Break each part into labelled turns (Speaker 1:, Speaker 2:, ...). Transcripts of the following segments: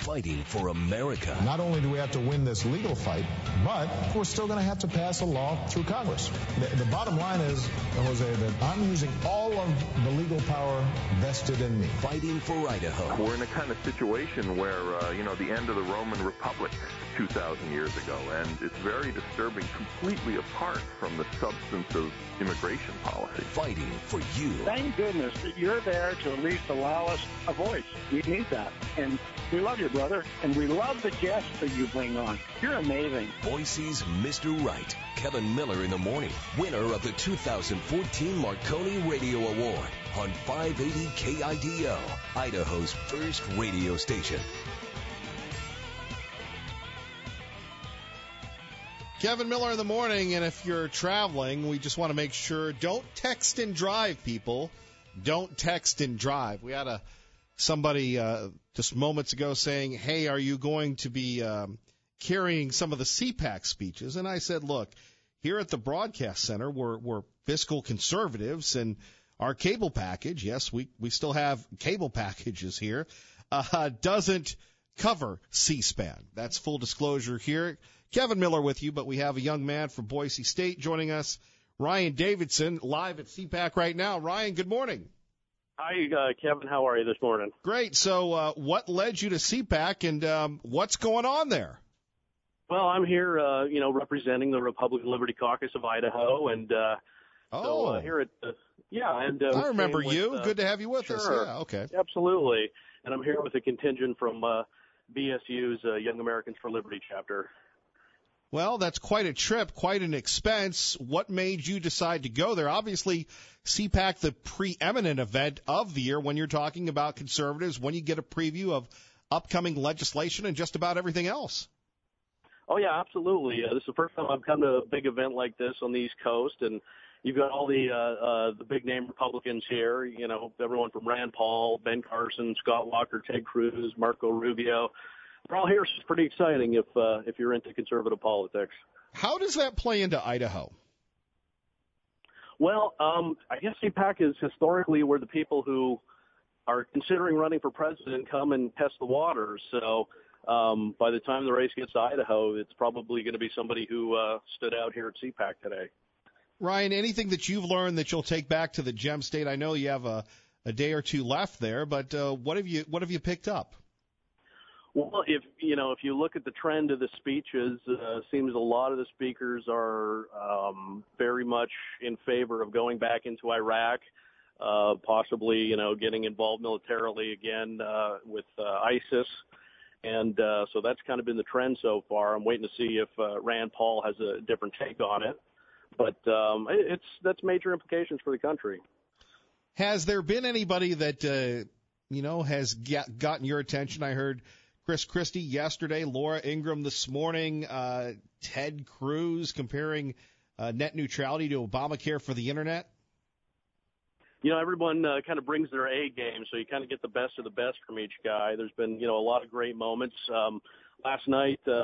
Speaker 1: fighting for America.
Speaker 2: Not only do we have to win this legal fight, but we're still going to have to pass a law through Congress. The bottom line is, Jose, that I'm using all of the legal power vested in me.
Speaker 1: Fighting for Idaho.
Speaker 3: We're in a kind of situation where, the end of the Roman Republic 2,000 years ago, and it's very disturbing, completely apart from the substance of immigration policy.
Speaker 1: Fighting for you.
Speaker 4: Thank goodness that you're there to at least allow us a voice. We need that. And we love you, brother. And we love the guests that you bring on. You're amazing.
Speaker 1: Boise's Mr. Right. Kevin Miller in the morning. Winner of the 2014 Marconi Radio Award on 580 KIDO, Idaho's first radio station.
Speaker 5: Kevin Miller in the morning, and if you're traveling, we just want to make sure, don't text and drive, people. Don't text and drive. We had somebody just moments ago saying, hey, are you going to be carrying some of the CPAC speeches? And I said, look, here at the Broadcast Center, we're fiscal conservatives, and our cable package, yes, we still have cable packages here, doesn't cover C-SPAN. That's full disclosure here. Kevin Miller with you, but we have a young man from Boise State joining us, Ryan Davidson, live at CPAC right now. Ryan, good morning.
Speaker 6: Hi, Kevin. How are you this morning?
Speaker 5: Great. So what led you to CPAC, and what's going on there?
Speaker 6: Well, I'm here, representing the Republican Liberty Caucus of Idaho, and here at
Speaker 5: I remember you. Good to have you with us. Yeah, okay.
Speaker 6: Absolutely. And I'm here with a contingent from BSU's Young Americans for Liberty chapter.
Speaker 5: Well, that's quite a trip, quite an expense. What made you decide to go there? Obviously, CPAC, the preeminent event of the year when you're talking about conservatives, when you get a preview of upcoming legislation and just about everything else.
Speaker 6: Oh, yeah, absolutely. This is the first time I've come to a big event like this on the East Coast, and you've got all the big-name Republicans here, everyone from Rand Paul, Ben Carson, Scott Walker, Ted Cruz, Marco Rubio. They're all here, so it's pretty exciting if you're into conservative politics.
Speaker 5: How does that play into Idaho?
Speaker 6: Well, I guess CPAC is historically where the people who are considering running for president come and test the waters. So by the time the race gets to Idaho, it's probably going to be somebody who stood out here at CPAC today.
Speaker 5: Ryan, anything that you've learned that you'll take back to the Gem State? I know you have a day or two left there, but what have you picked up?
Speaker 6: Well, if you look at the trend of the speeches, seems a lot of the speakers are very much in favor of going back into Iraq, possibly getting involved militarily again with ISIS, and so that's kind of been the trend so far. I'm waiting to see if Rand Paul has a different take on it, but that's major implications for the country.
Speaker 5: Has there been anybody that has gotten your attention? I heard Chris Christie yesterday, Laura Ingraham this morning, Ted Cruz comparing net neutrality to Obamacare for the Internet.
Speaker 6: Everyone kind of brings their A game, so you kind of get the best of the best from each guy. There's been, a lot of great moments. Last night at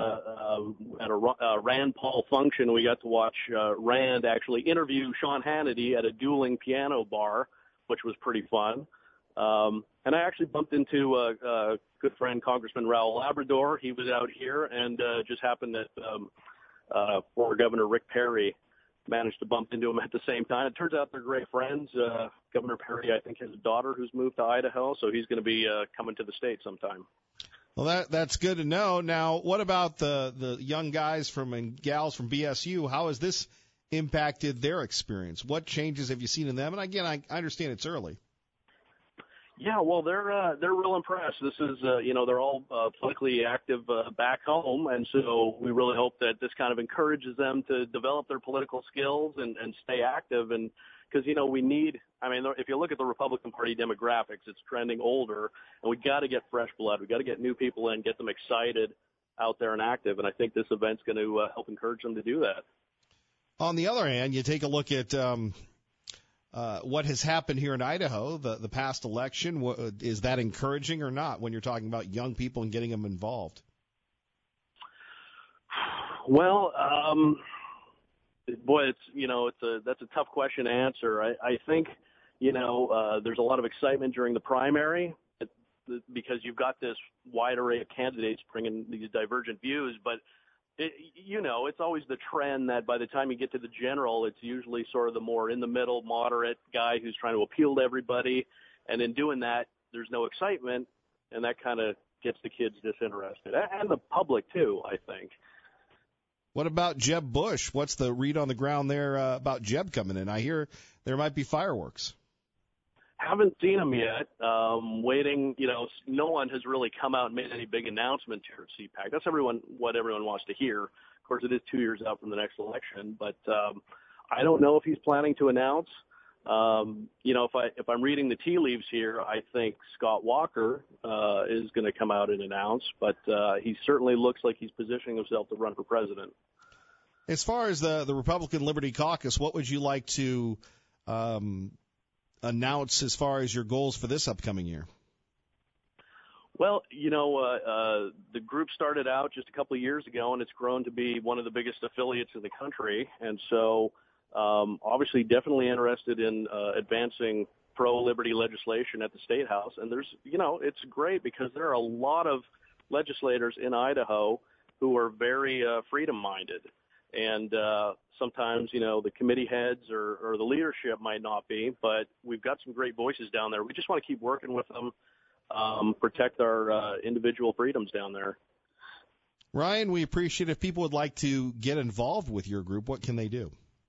Speaker 6: a Rand Paul function, we got to watch Rand actually interview Sean Hannity at a dueling piano bar, which was pretty fun. And I actually bumped into a good friend, Congressman Raul Labrador. He was out here, and just happened that former Governor Rick Perry managed to bump into him at the same time. It turns out they're great friends. Governor Perry, I think, has a daughter who's moved to Idaho, so he's going to be coming to the state sometime.
Speaker 5: Well, that's good to know. Now, what about the young guys and gals from BSU? How has this impacted their experience? What changes have you seen in them? And again, I understand it's early.
Speaker 6: Yeah, well, they're real impressed. This is, they're all politically active back home, and so we really hope that this kind of encourages them to develop their political skills and stay active. And because we need, if you look at the Republican Party demographics, it's trending older, and we got to get fresh blood. We got to get new people in, get them excited out there and active. And I think this event's going to help encourage them to do that.
Speaker 5: On the other hand, you take a look at what has happened here in Idaho, the past election. Is that encouraging or not when you're talking about young people and getting them involved?
Speaker 6: Well, boy, that's a tough question to answer. I think, there's a lot of excitement during the primary. because you've got this wide array of candidates bringing these divergent views. But, it's always the trend that by the time you get to the general, it's usually sort of the more in-the-middle, moderate guy who's trying to appeal to everybody. And in doing that, there's no excitement, and that kind of gets the kids disinterested. And the public, too, I think.
Speaker 5: What about Jeb Bush? What's the read on the ground there about Jeb coming in? I hear there might be fireworks.
Speaker 6: Haven't seen him yet. Waiting, no one has really come out and made any big announcement here at CPAC. That's what everyone wants to hear. Of course, it is 2 years out from the next election, but I don't know if he's planning to announce. If I'm reading the tea leaves here, I think Scott Walker is going to come out and announce, but he certainly looks like he's positioning himself to run for president.
Speaker 5: As far as the Republican Liberty Caucus, what would you like to announce as far as your goals for this upcoming year?
Speaker 6: Well, the group started out just a couple of years ago, and it's grown to be one of the biggest affiliates in the country. And so obviously definitely interested in advancing pro-liberty legislation at the State House. And it's great because there are a lot of legislators in Idaho who are very freedom-minded. And sometimes, the committee heads or the leadership might not be, but we've got some great voices down there. We just want to keep working with them, protect our individual freedoms down there.
Speaker 5: Ryan, we appreciate if people would like to get involved with your group, what can they do?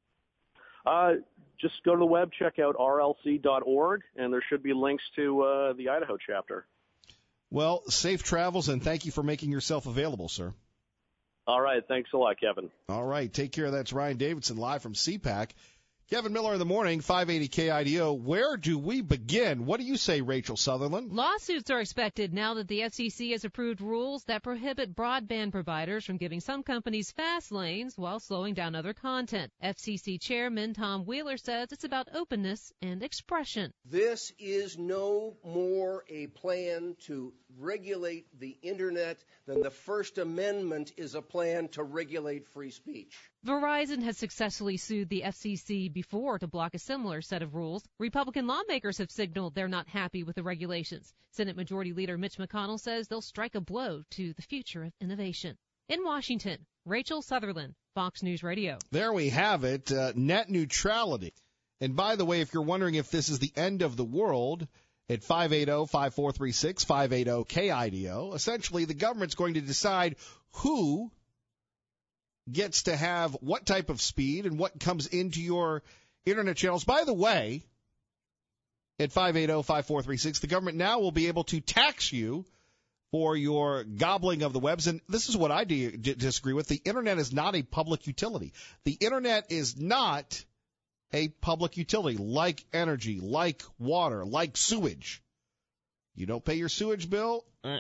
Speaker 6: Just go to the web, check out rlc.org, and there should be links to the Idaho chapter.
Speaker 5: Well, safe travels, and thank you for making yourself available, sir.
Speaker 6: All right. Thanks a lot, Kevin.
Speaker 5: All right. Take care. That's Ryan Davidson live from CPAC. Kevin Miller in the morning, 580 KIDO. Where do we begin? What do you say, Rachel Sutherland?
Speaker 7: Lawsuits are expected now that the FCC has approved rules that prohibit broadband providers from giving some companies fast lanes while slowing down other content. FCC Chairman Tom Wheeler says it's about openness and expression.
Speaker 8: This is no more a plan to regulate the Internet than the First Amendment is a plan to regulate free speech.
Speaker 7: Verizon has successfully sued the FCC before to block a similar set of rules. Republican lawmakers have signaled they're not happy with the regulations. Senate Majority Leader Mitch McConnell says they'll strike a blow to the future of innovation. In Washington, Rachel Sutherland, Fox News Radio.
Speaker 5: There we have it, net neutrality. And by the way, if you're wondering if this is the end of the world, at 580-5436, 580-KIDO, essentially the government's going to decide who gets to have what type of speed and what comes into your Internet channels. By the way, at 580-5436, the government now will be able to tax you for your gobbling of the webs. And this is what I disagree with. The Internet is not a public utility. The Internet is not a public utility like energy, like water, like sewage. You don't pay your sewage bill.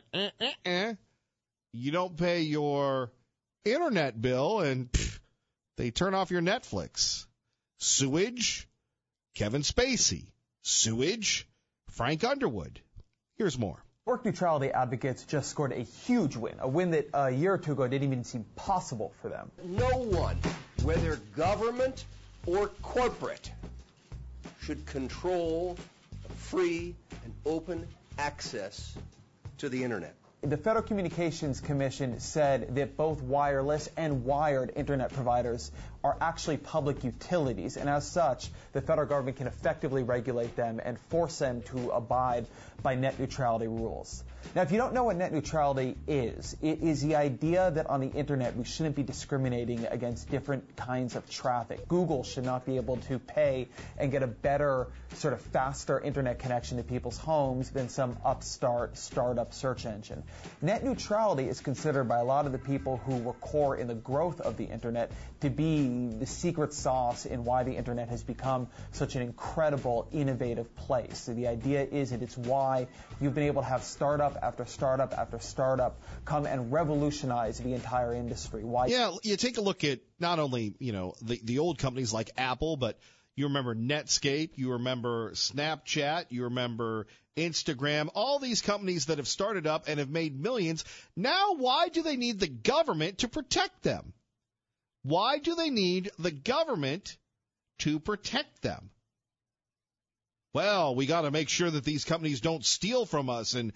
Speaker 5: You don't pay your Internet bill, and they turn off your Netflix. Sewage, Kevin Spacey. Sewage, Frank Underwood. Here's more.
Speaker 9: Work neutrality advocates just scored a huge win, a win that a year or two ago didn't even seem possible for them.
Speaker 8: No one, whether government or corporate, should control free and open access to the Internet.
Speaker 9: The Federal Communications Commission said that both wireless and wired Internet providers are actually public utilities, and as such, the federal government can effectively regulate them and force them to abide by net neutrality rules. Now, if you don't know what net neutrality is, it is the idea that on the Internet we shouldn't be discriminating against different kinds of traffic. Google should not be able to pay and get a better, sort of faster Internet connection to people's homes than some upstart, startup search engine. Net neutrality is considered by a lot of the people who were core in the growth of the Internet to be the secret sauce in why the Internet has become such an incredible, innovative place. So the idea is that it's why you've been able to have startup after startup after startup come and revolutionize the entire industry. Why?
Speaker 5: Yeah, you take a look at not only, the old companies like Apple, but you remember Netscape, you remember Snapchat, you remember Instagram, all these companies that have started up and have made millions. Now, why do they need the government to protect them? Why do they need the government to protect them? well, we got to make sure that these companies don't steal from us and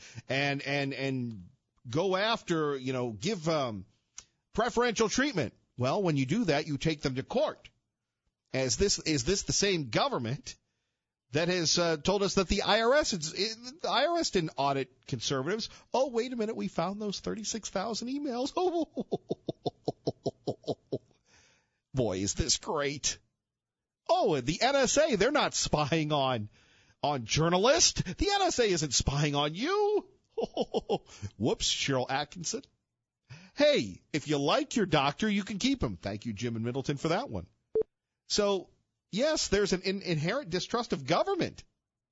Speaker 5: go after, give preferential treatment. Well, when you do that, you take them to court. Is this the same government that has told us that the IRS didn't audit conservatives? Oh, wait a minute, we found those 36,000 emails. Oh, boy, is this great. Oh, the NSA, they're not spying on journalists. The NSA isn't spying on you. Whoops, Cheryl Atkinson. Hey, if you like your doctor, you can keep him. Thank you, Jim in Middleton, for that one. So, yes, there's an inherent distrust of government,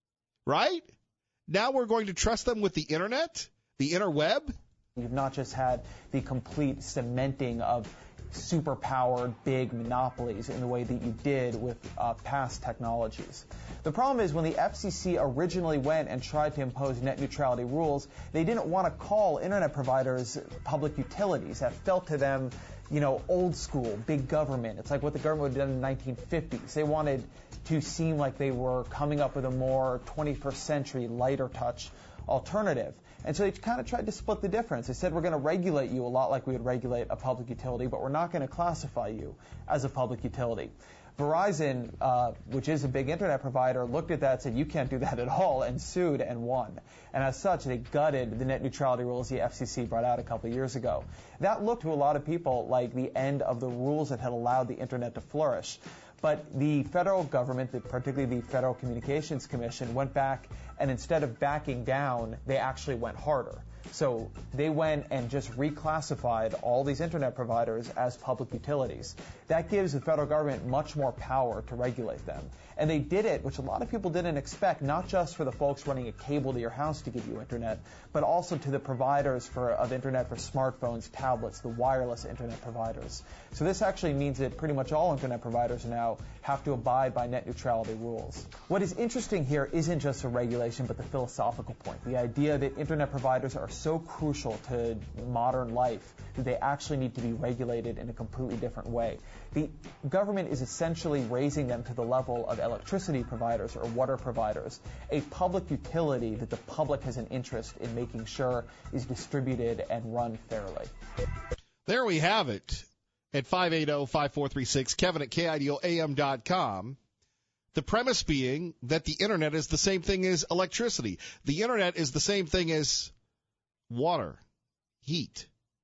Speaker 5: right? Now we're going to trust them with the Internet, the interweb.
Speaker 9: You've not just had the complete cementing of superpowered big monopolies in the way that you did with past technologies. The problem is when the FCC originally went and tried to impose net neutrality rules, they didn't want to call Internet providers public utilities. That felt to them, old school, big government. It's like what the government would have done in the 1950s. They wanted to seem like they were coming up with a more 21st century, lighter touch alternative. And so they kind of tried to split the difference. They said, we're going to regulate you a lot like we would regulate a public utility, but we're not going to classify you as a public utility. Verizon, which is a big Internet provider, looked at that and said, you can't do that at all, and sued and won. And as such, they gutted the net neutrality rules the FCC brought out a couple of years ago. That looked to a lot of people like the end of the rules that had allowed the Internet to flourish. But the federal government, particularly the Federal Communications Commission, went back and instead of backing down, they actually went harder. So they went and just reclassified all these Internet providers as public utilities. That gives the federal government much more power to regulate them. And they did it, which a lot of people didn't expect, not just for the folks running a cable to your house to give you Internet, but also to the providers of Internet for smartphones, tablets, the wireless Internet providers. So this actually means that pretty much all Internet providers now have to abide by net neutrality rules. What is interesting here isn't just the regulation, but the philosophical point. The idea that Internet providers are so crucial to modern life that they actually need to be regulated in a completely different way. The government is essentially raising them to the level of electricity providers or water providers, a public utility that the public has an interest in making sure is distributed and run fairly.
Speaker 5: There we have it at 580-5436, Kevin at KIDOAM.com. The premise being that the Internet is the same thing as electricity. The Internet is the same thing as water, heat.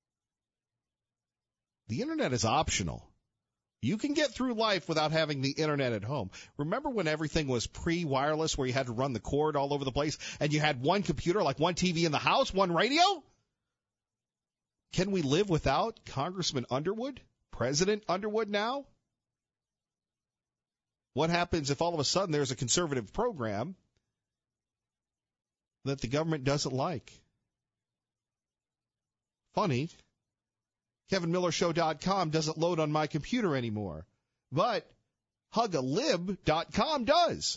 Speaker 5: The Internet is optional. You can get through life without having the Internet at home. Remember when everything was pre-wireless where you had to run the cord all over the place and you had one computer, like one TV in the house, one radio? Can we live without Congressman Underwood, President Underwood now? What happens if all of a sudden there's a conservative program that the government doesn't like? Funny. KevinMillerShow.com doesn't load on my computer anymore, but Hugalib.com does.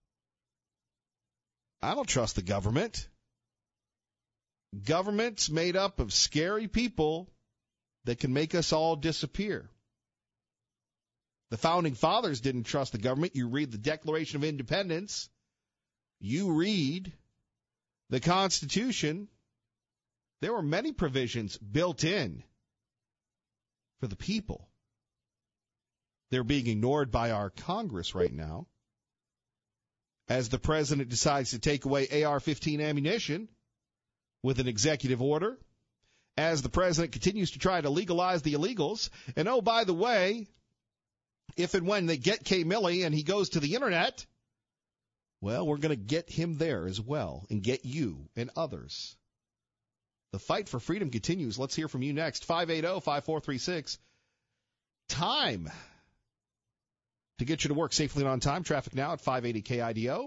Speaker 5: I don't trust the government. Government's made up of scary people that can make us all disappear. The Founding Fathers didn't trust the government. You read the Declaration of Independence. You read the Constitution. There were many provisions built in for the people. They're being ignored by our Congress right now as the president decides to take away AR-15 ammunition with an executive order, as the president continues to try to legalize the illegals. And, oh, by the way, if and when they get Kay Milley and he goes to the Internet, well, we're going to get him there as well and get you and others. The fight for freedom continues. Let's hear from you next. 580-5436. Time to get you to work safely and on time. Traffic now at 580 KIDO.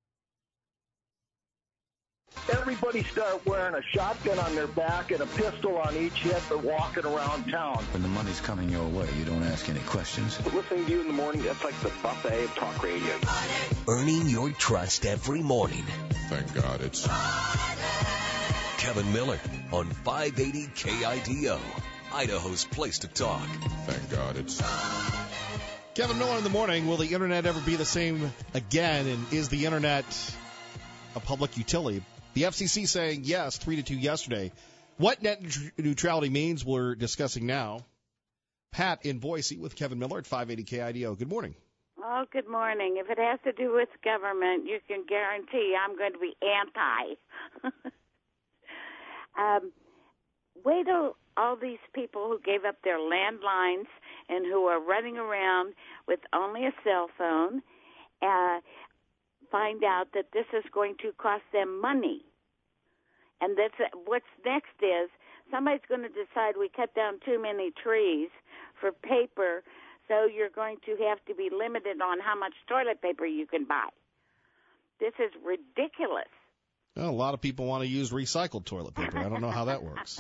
Speaker 4: Everybody start wearing a shotgun on their back and a pistol on each hip and walking around town.
Speaker 10: When the money's coming your way, you don't ask any questions.
Speaker 11: Listening to you in the morning, that's like the buffet of talk radio.
Speaker 1: Earning your trust every morning.
Speaker 12: Thank God it's
Speaker 1: Kevin Miller on 580 KIDO, Idaho's place to talk.
Speaker 12: Thank God it's
Speaker 5: Kevin Miller in the morning. Will the Internet ever be the same again? And is the Internet a public utility? The FCC saying yes, 3-2 yesterday. What net neutrality means, we're discussing now. Pat in Boise with Kevin Miller at 580 KIDO. Good morning.
Speaker 12: Oh, good morning. If it has to do with government, you can guarantee I'm going to be anti. Wait till all these people who gave up their landlines and who are running around with only a cell phone find out that this is going to cost them money. And that's what's next is somebody's going to decide we cut down too many trees for paper, so you're going to have to be limited on how much toilet paper you can buy. This is ridiculous.
Speaker 5: Well, a lot of people want to use recycled toilet paper. I don't know how that works.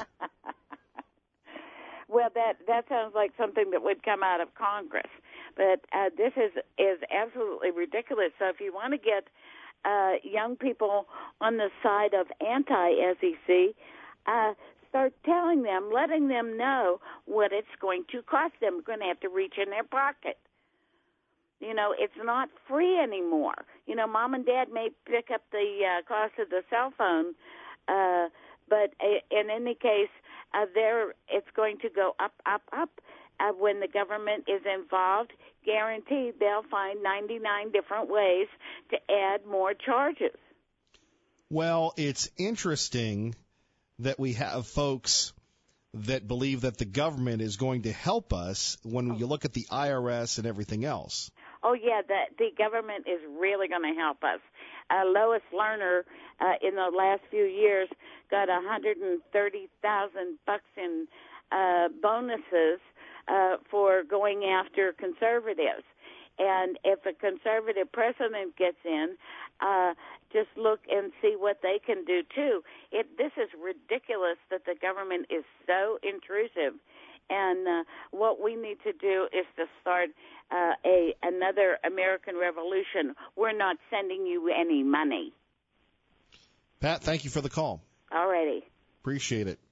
Speaker 12: Well, that sounds like something that would come out of Congress. But this is absolutely ridiculous. So if you want to get young people on the side of anti-SEC, start telling them, letting them know what it's going to cost them. We're going to have to reach in their pocket. You know, it's not free anymore. You know, mom and dad may pick up the cost of the cell phone, but in any case, it's going to go up, up, up. When the government is involved, guaranteed they'll find 99 different ways to add more charges.
Speaker 5: Well, it's interesting that we have folks that believe that the government is going to help us when you look at the IRS and everything else.
Speaker 12: Oh, yeah, the government is really going to help us. Lois Lerner, in the last few years, got $130,000 in bonuses for going after conservatives. And if a conservative president gets in, just look and see what they can do, too. This is ridiculous that the government is so intrusive. And what we need to do is to start another American Revolution. We're not sending you any money.
Speaker 5: Pat, thank you for the call.
Speaker 12: All righty.
Speaker 5: Appreciate it.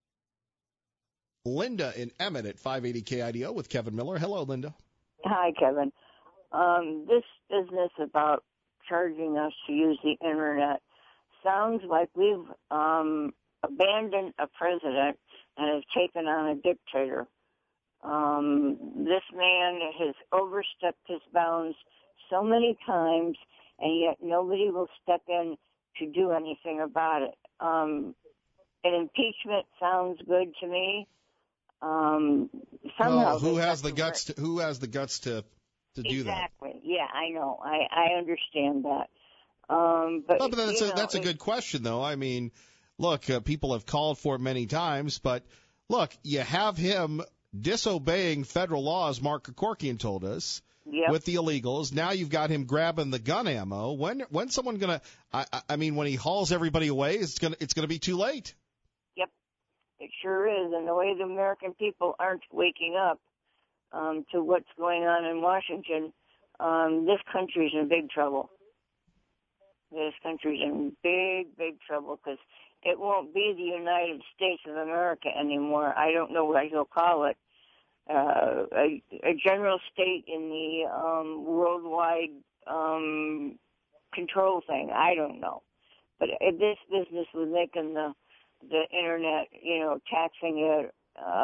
Speaker 5: Linda in Emmett at 580 KIDO with Kevin Miller. Hello, Linda.
Speaker 13: Hi, Kevin. This business about charging us to use the Internet sounds like we've abandoned a president and have taken on a dictator. This man has overstepped his bounds so many times, and yet nobody will step in to do anything about it. An impeachment sounds good to me. Somehow
Speaker 5: who has the guts to do that?
Speaker 13: Exactly. Yeah, I know. I understand that.
Speaker 5: But that's a good question, though. I mean, look, people have called for it many times, but look, you have him disobeying federal laws, Mark Kevorkian told us, with the illegals. Now you've got him grabbing the gun ammo. When's someone going to I mean, when he hauls everybody away, it's going to be too late.
Speaker 13: Yep. It sure is. And the way the American people aren't waking up to what's going on in Washington, this country's in big trouble. This country's in big, big trouble because it won't be the United States of America anymore. I don't know what he'll call it. A general state in the worldwide control thing. I don't know. But this business with making the Internet, taxing it,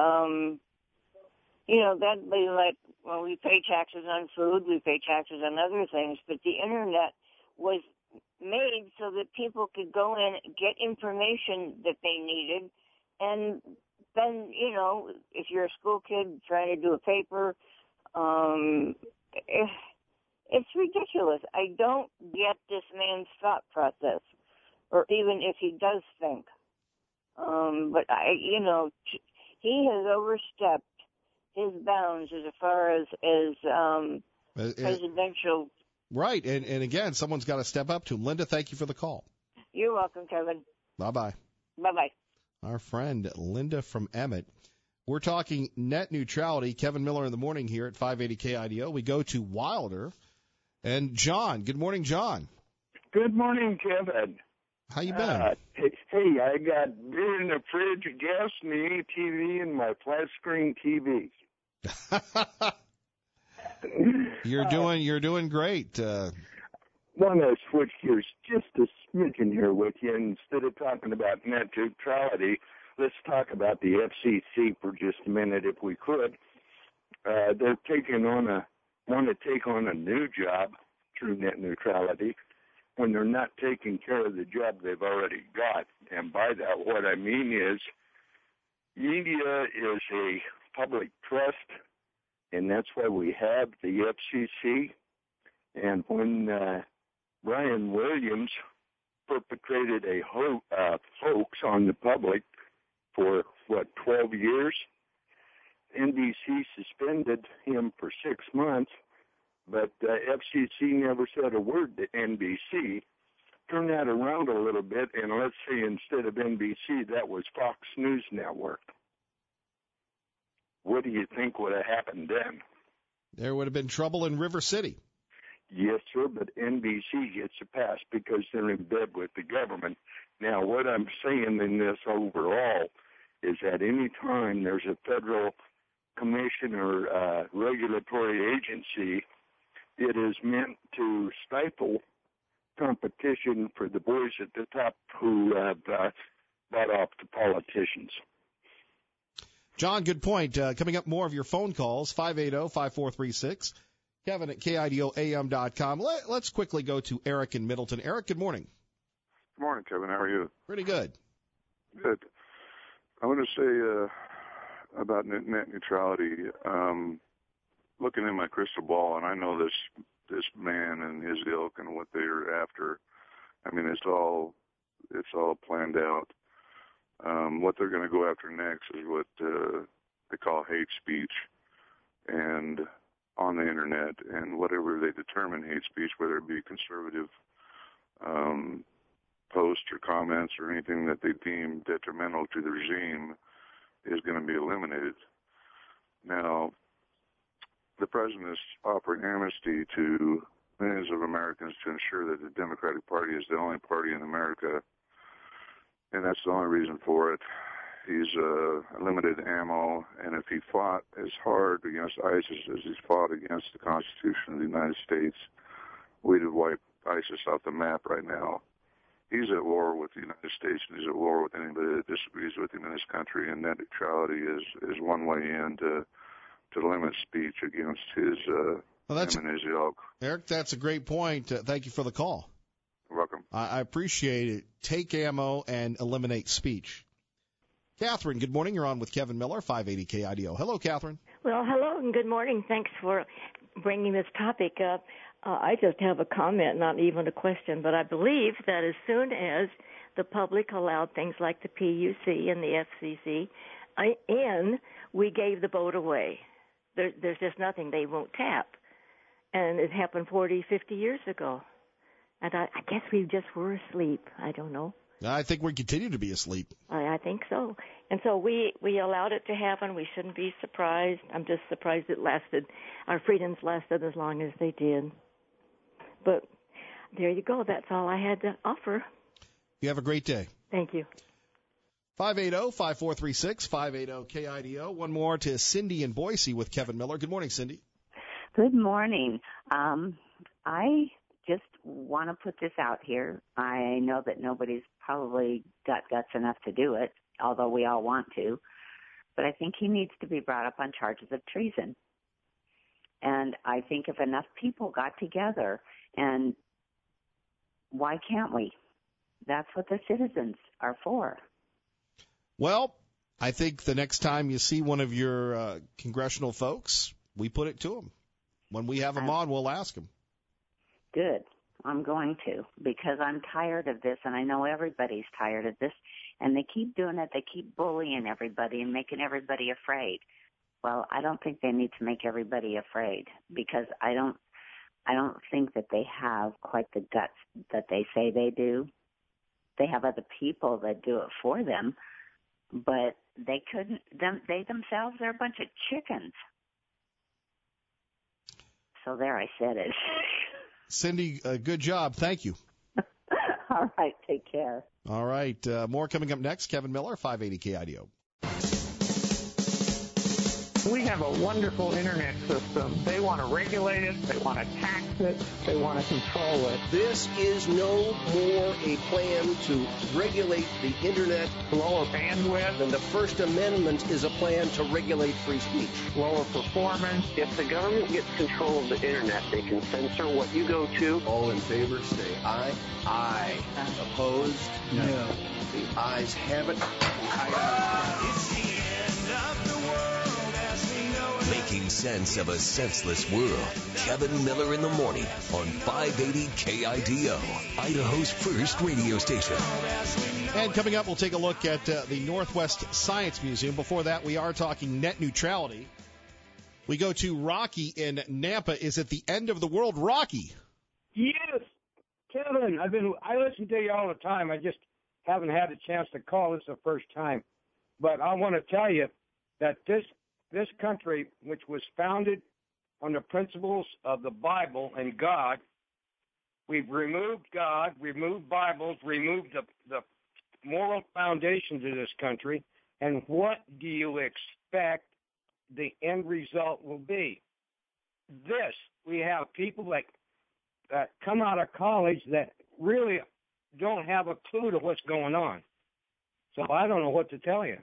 Speaker 13: that'd be like, well, we pay taxes on food, we pay taxes on other things, but the Internet was made so that people could go in, get information that they needed, and then, if you're a school kid trying to do a paper, it's ridiculous. I don't get this man's thought process, or even if he does think. But he has overstepped his bounds as far as presidential.
Speaker 5: Right, and again, someone's got to step up to him. Linda, thank you for the call.
Speaker 13: You're welcome, Kevin.
Speaker 5: Bye-bye.
Speaker 13: Bye-bye.
Speaker 5: Our friend Linda from Emmett. We're talking net neutrality. Kevin Miller in the morning here at 580 KIDO. We go to Wilder and John. Good morning, John.
Speaker 14: Good morning, Kevin.
Speaker 5: How you been?
Speaker 14: Hey, I got beer in the fridge, gas in the ATV, and my flat screen TV.
Speaker 5: You're doing great.
Speaker 14: Want to switch gears just a smidgen here with you. Instead of talking about net neutrality, let's talk about the FCC for just a minute, if we could. They're want to take on a new job through net neutrality when they're not taking care of the job they've already got. And by that, what I mean is media is a public trust, and that's why we have the FCC. And when Brian Williams perpetrated a hoax on the public for, 12 years, NBC suspended him for 6 months, but FCC never said a word to NBC. Turn that around a little bit, and let's say instead of NBC, that was Fox News Network. What do you think would have happened then?
Speaker 5: There would have been trouble in River City.
Speaker 14: Yes, sir, but NBC gets a pass because they're in bed with the government. Now, what I'm saying in this overall is that any time there's a federal commission or regulatory agency, it is meant to stifle competition for the boys at the top who have bought off the politicians.
Speaker 5: John, good point. Coming up, more of your phone calls, 580-5436. Kevin at KIDOAM.com. Let's quickly go to Eric in Middleton. Eric, good morning.
Speaker 15: Good morning, Kevin. How are you?
Speaker 5: Pretty good.
Speaker 15: Good. I want to say about net neutrality. Looking in my crystal ball, and I know this man and his ilk and what they're after. I mean, it's all planned out. What they're going to go after next is what they call hate speech, and on the internet, and whatever they determine hate speech, whether it be conservative posts or comments or anything that they deem detrimental to the regime, is going to be eliminated. Now, the president is offering amnesty to millions of Americans to ensure that the Democratic Party is the only party in America, and that's the only reason for it. He's limited ammo, and if he fought as hard against ISIS as he's fought against the Constitution of the United States, we'd have wiped ISIS off the map right now. He's at war with the United States, and he's at war with anybody that disagrees with him in this country, and net neutrality is one way in to limit speech against his him and his ilk.
Speaker 5: Eric, that's a great point. Thank you for the call.
Speaker 15: You're welcome.
Speaker 5: I appreciate it. Take ammo and eliminate speech. Catherine, good morning. You're on with Kevin Miller, 580 KIDO. Hello, Catherine.
Speaker 16: Well, hello and good morning. Thanks for bringing this topic up. I just have a comment, not even a question, but I believe that as soon as the public allowed things like the PUC and the FCC, and we gave the vote away, there's just nothing they won't tap. And it happened 40, 50 years ago. And I guess we just were asleep. I don't know.
Speaker 5: I think we continue to be asleep.
Speaker 16: I think so. And so we allowed it to happen. We shouldn't be surprised. I'm just surprised it lasted. Our freedoms lasted as long as they did. But there you go. That's all I had to offer.
Speaker 5: You have a great day.
Speaker 16: Thank you.
Speaker 5: 580-5436, 580-KIDO. One more to Cindy in Boise with Kevin Miller. Good morning, Cindy.
Speaker 17: Good morning. I just want to put this out here. I know that nobody's probably got guts enough to do it, although we all want to. But I think he needs to be brought up on charges of treason. And I think if enough people got together, and why can't we? That's what the citizens are for.
Speaker 5: Well, I think the next time you see one of your congressional folks, we put it to them. When we have them on, we'll ask them.
Speaker 17: Good. I'm going to, because I'm tired of this, and I know everybody's tired of this, and they keep doing it. They keep bullying everybody and making everybody afraid. Well, I don't think they need to make everybody afraid, because I don't think that they have quite the guts that they say they do. They have other people that do it for them, but they couldn't. They themselves, they're a bunch of chickens. So there, I said it.
Speaker 5: Cindy, good job. Thank you.
Speaker 17: All right. Take care.
Speaker 5: All right. More coming up next. Kevin Miller, 580 KIDO.
Speaker 4: We have a wonderful internet system. They want to regulate it. They want to tax it. They want to control it.
Speaker 8: This is no more a plan to regulate the internet.
Speaker 4: Lower bandwidth.
Speaker 8: Than the First Amendment is a plan to regulate free speech.
Speaker 4: Lower performance.
Speaker 11: If the government gets control of the internet, they can censor what you go to.
Speaker 8: All in favor, say aye. Aye. Opposed?
Speaker 4: No.
Speaker 8: The ayes have it.
Speaker 1: It's the end of the world as we know it. Making sense of a senseless world. Kevin Miller in the morning on 580 KIDO, Idaho's first radio station.
Speaker 5: And coming up, we'll take a look at the Northwest Science Museum. Before that, we are talking net neutrality. We go to Rocky in Nampa. Is it the end of the world? Rocky.
Speaker 18: Yes, Kevin. I listen to you all the time. I just haven't had a chance to call. This the first time. But I want to tell you that this country, which was founded on the principles of the Bible and God, we've removed God, removed Bibles, removed the moral foundations of this country, and what do you expect the end result will be? This, we have people that come out of college that really don't have a clue to what's going on. So I don't know what to tell you.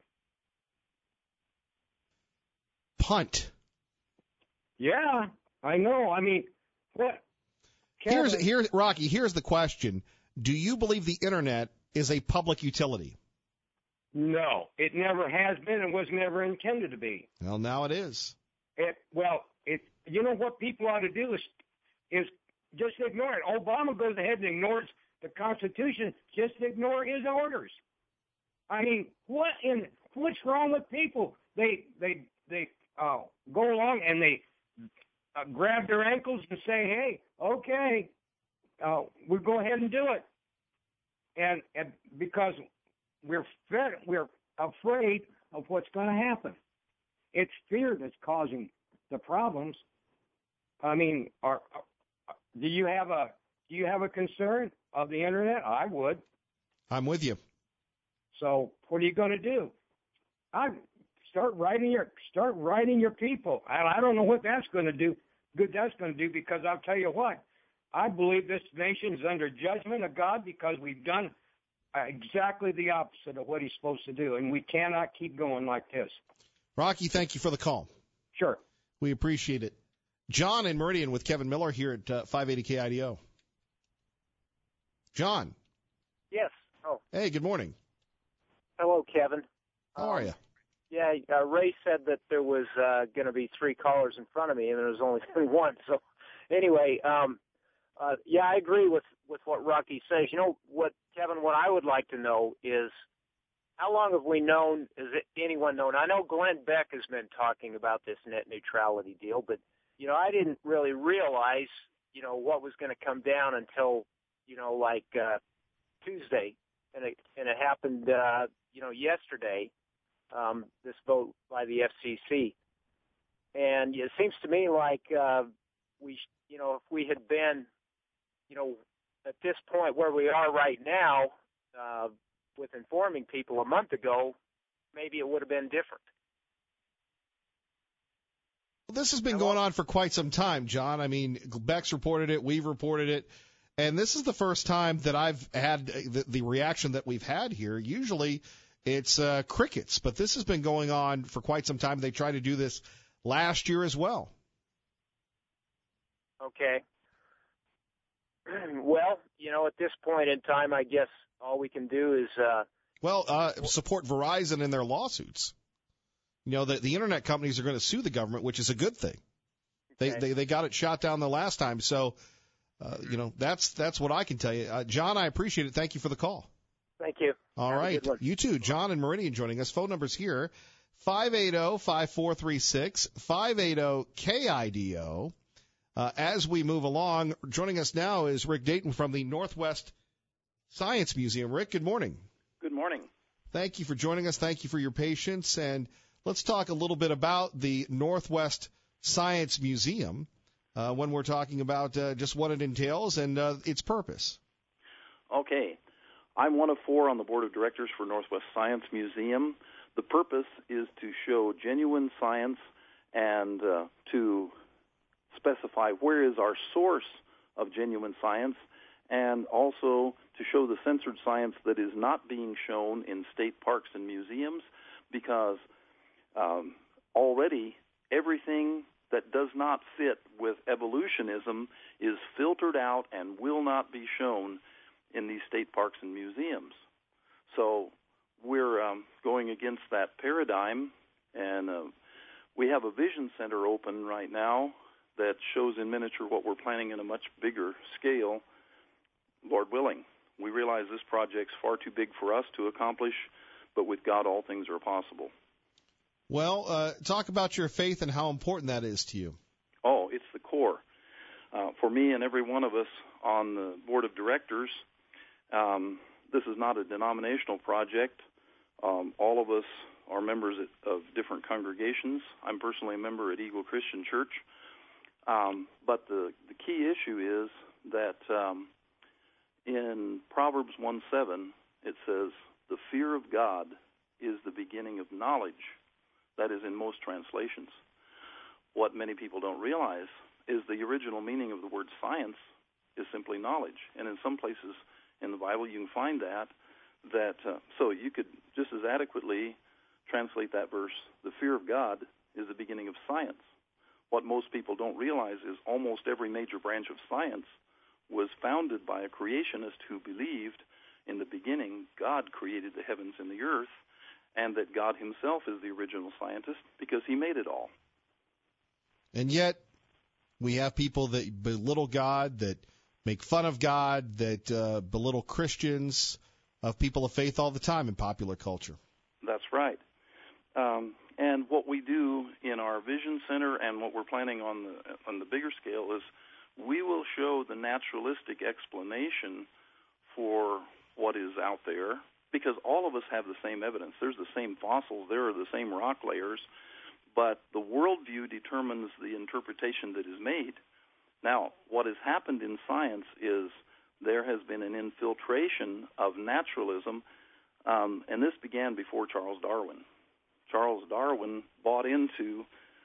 Speaker 5: Punt.
Speaker 18: Yeah, I know. I mean, what? Kevin,
Speaker 5: Here's Rocky. Here's the question: do you believe the internet is a public utility?
Speaker 18: No, it never has been and was never intended to be.
Speaker 5: Well, now it is.
Speaker 18: You know what people ought to do is just ignore it. Obama goes ahead and ignores the Constitution. Just ignore his orders. I mean, what's wrong with people? They go along and they grab their ankles and say, "Hey, okay, we'll go ahead and do it," and because we're afraid of what's going to happen. It's fear that's causing the problems. I mean, do you have a concern of the internet? I would.
Speaker 5: I'm with you.
Speaker 18: So what are you going to do? Start writing your people. I don't know what that's going to do. Good that's going to do, because I'll tell you what. I believe this nation is under judgment of God because we've done exactly the opposite of what he's supposed to do, and we cannot keep going like this.
Speaker 5: Rocky, thank you for the call.
Speaker 18: Sure.
Speaker 5: We appreciate it. John in Meridian with Kevin Miller here at 580 KIDO. John.
Speaker 19: Yes. Oh.
Speaker 5: Hey, good morning.
Speaker 19: Hello, Kevin.
Speaker 5: How are you?
Speaker 19: Yeah, Ray said that there was going to be 3 callers in front of me, and there was only one. So, anyway, yeah, I agree with what Rocky says. You know what, Kevin? What I would like to know is how long have we known? Has anyone known? I know Glenn Beck has been talking about this net neutrality deal, but I didn't really realize what was going to come down until like Tuesday, and it happened yesterday. This vote by the FCC, and it seems to me like if we had been, at this point where we are right now, with informing people a month ago, maybe it would have been different.
Speaker 5: Well, this has been going on for quite some time, John. I mean, Beck's reported it, we've reported it, and this is the first time that I've had the reaction that we've had here. Usually it's crickets, but this has been going on for quite some time. They tried to do this last year as well.
Speaker 19: Okay. Well, at this point in time, I guess all we can do is
Speaker 5: support Verizon in their lawsuits. The internet companies are going to sue the government, which is a good thing. Okay. They got it shot down the last time, so that's what I can tell you. John, I appreciate it. Thank you for the call.
Speaker 19: Thank you.
Speaker 5: All right. You too. John and Meridian joining us. Phone numbers here, 580-5436, 580-KIDO. As we move along, joining us now is Rick Dayton from the Northwest Science Museum. Rick, good morning.
Speaker 20: Good morning.
Speaker 5: Thank you for joining us. Thank you for your patience. And let's talk a little bit about the Northwest Science Museum when we're talking about just what it entails and its purpose.
Speaker 20: Okay. I'm one of 4 on the board of directors for Northwest Science Museum. The purpose is to show genuine science and to specify where is our source of genuine science, and also to show the censored science that is not being shown in state parks and museums, because already everything that does not fit with evolutionism is filtered out and will not be shown in these state parks and museums. So we're going against that paradigm, and we have a vision center open right now that shows in miniature what we're planning in a much bigger scale, Lord willing. We realize this project's far too big for us to accomplish, but with God all things are possible.
Speaker 5: Well, talk about your faith and how important that is to you.
Speaker 20: Oh, it's the core. For me and every one of us on the board of directors, this is not a denominational project. All of us are members of different congregations. I'm personally a member at Eagle Christian Church. But the key issue is that in Proverbs 1:7, it says, the fear of God is the beginning of knowledge. That is in most translations. What many people don't realize is the original meaning of the word science is simply knowledge. And in some places in the Bible you can find that so you could just as adequately translate that verse, the fear of God is the beginning of science. What most people don't realize is almost every major branch of science was founded by a creationist who believed in the beginning God created the heavens and the earth, and that God himself is the original scientist because he made it all.
Speaker 5: And yet we have people that belittle God, that make fun of God, that belittle Christians, of people of faith all the time in popular culture.
Speaker 20: That's right. And what we do in our Vision Center and what we're planning on the bigger scale is we will show the naturalistic explanation for what is out there, because all of us have the same evidence. There's the same fossils. There are the same rock layers. But the worldview determines the interpretation that is made. Now, what has happened in science is there has been an infiltration of naturalism, and this began before Charles Darwin. Charles Darwin bought into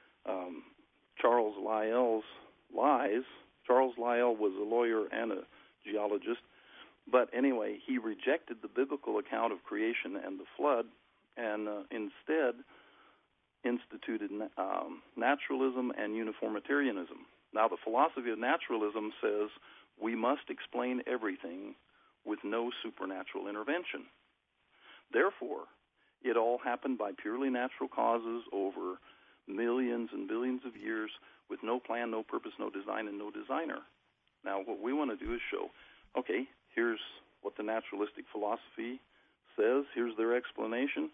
Speaker 20: Charles Lyell's lies. Charles Lyell was a lawyer and a geologist, but anyway, he rejected the biblical account of creation and the flood, and instead instituted naturalism and uniformitarianism. Now, the philosophy of naturalism says we must explain everything with no supernatural intervention. Therefore, it all happened by purely natural causes over millions and billions of years with no plan, no purpose, no design, and no designer. Now, what we want to do is show, okay, here's what the naturalistic philosophy says. Here's their explanation.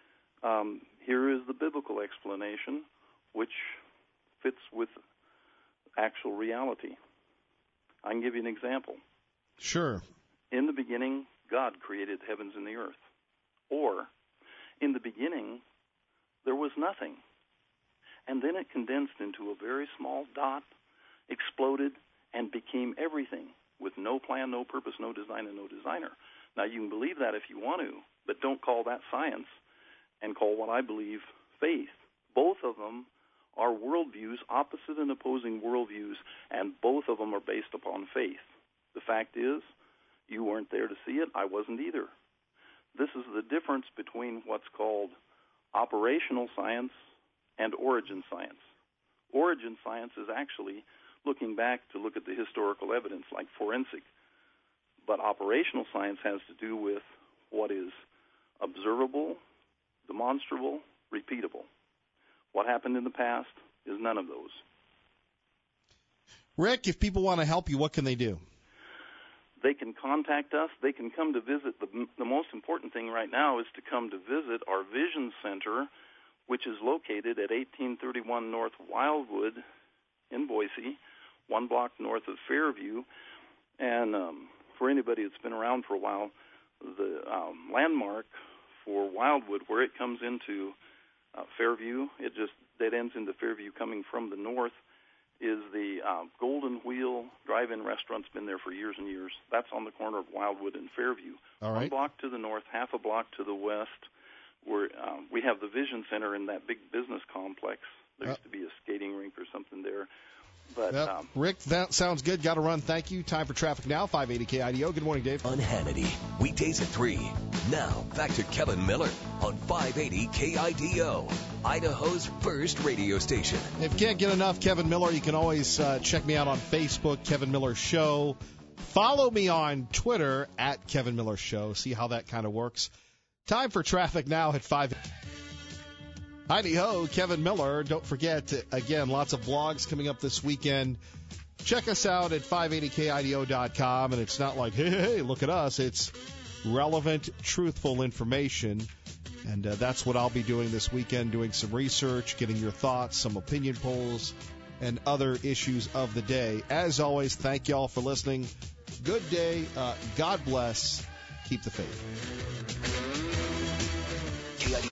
Speaker 20: Here is the biblical explanation, which fits with actual reality. I can give you an example.
Speaker 5: Sure.
Speaker 20: In the beginning, God created the heavens and the earth. Or, in the beginning, there was nothing. And then it condensed into a very small dot, exploded, and became everything with no plan, no purpose, no design, and no designer. Now, you can believe that if you want to, but don't call that science and call what I believe faith. Both of them are worldviews, opposite and opposing worldviews, and both of them are based upon faith. The fact is, you weren't there to see it. I wasn't either. This is the difference between what's called operational science and origin science. Origin science is actually looking back to look at the historical evidence, like forensic. But operational science has to do with what is observable, demonstrable, repeatable. What happened in the past is none of those.
Speaker 5: Rick, if people want to help you, what can they do?
Speaker 20: They can contact us. They can come to visit. The most important thing right now is to come to visit our Vision Center, which is located at 1831 North Wildwood in Boise, 1 block north of Fairview. And for anybody that's been around for a while, the landmark for Wildwood, where it comes into Fairview, it just dead ends into Fairview coming from the north, is the Golden Wheel drive-in restaurant's been there for years and years. That's on the corner of Wildwood and Fairview.
Speaker 5: All right.
Speaker 20: 1 block to the north, half a block to the west. we have the Vision Center in that big business complex. There used to be a skating rink or something there. But
Speaker 5: Rick, that sounds good. Got to run. Thank you. Time for Traffic Now, 580 KIDO. Good morning, Dave.
Speaker 1: On Hannity, weekdays at 3. Now, back to Kevin Miller on 580 KIDO, Idaho's first radio station.
Speaker 5: If you can't get enough Kevin Miller, you can always check me out on Facebook, Kevin Miller Show. Follow me on Twitter, at Kevin Miller Show. See how that kind of works. Time for Traffic Now at 5. Hi-ho, Kevin Miller. Don't forget, again, lots of blogs coming up this weekend. Check us out at 580kido.com, and it's not like, hey, look at us. It's relevant, truthful information, and that's what I'll be doing this weekend, doing some research, getting your thoughts, some opinion polls, and other issues of the day. As always, thank you all for listening. Good day. God bless. Keep the faith.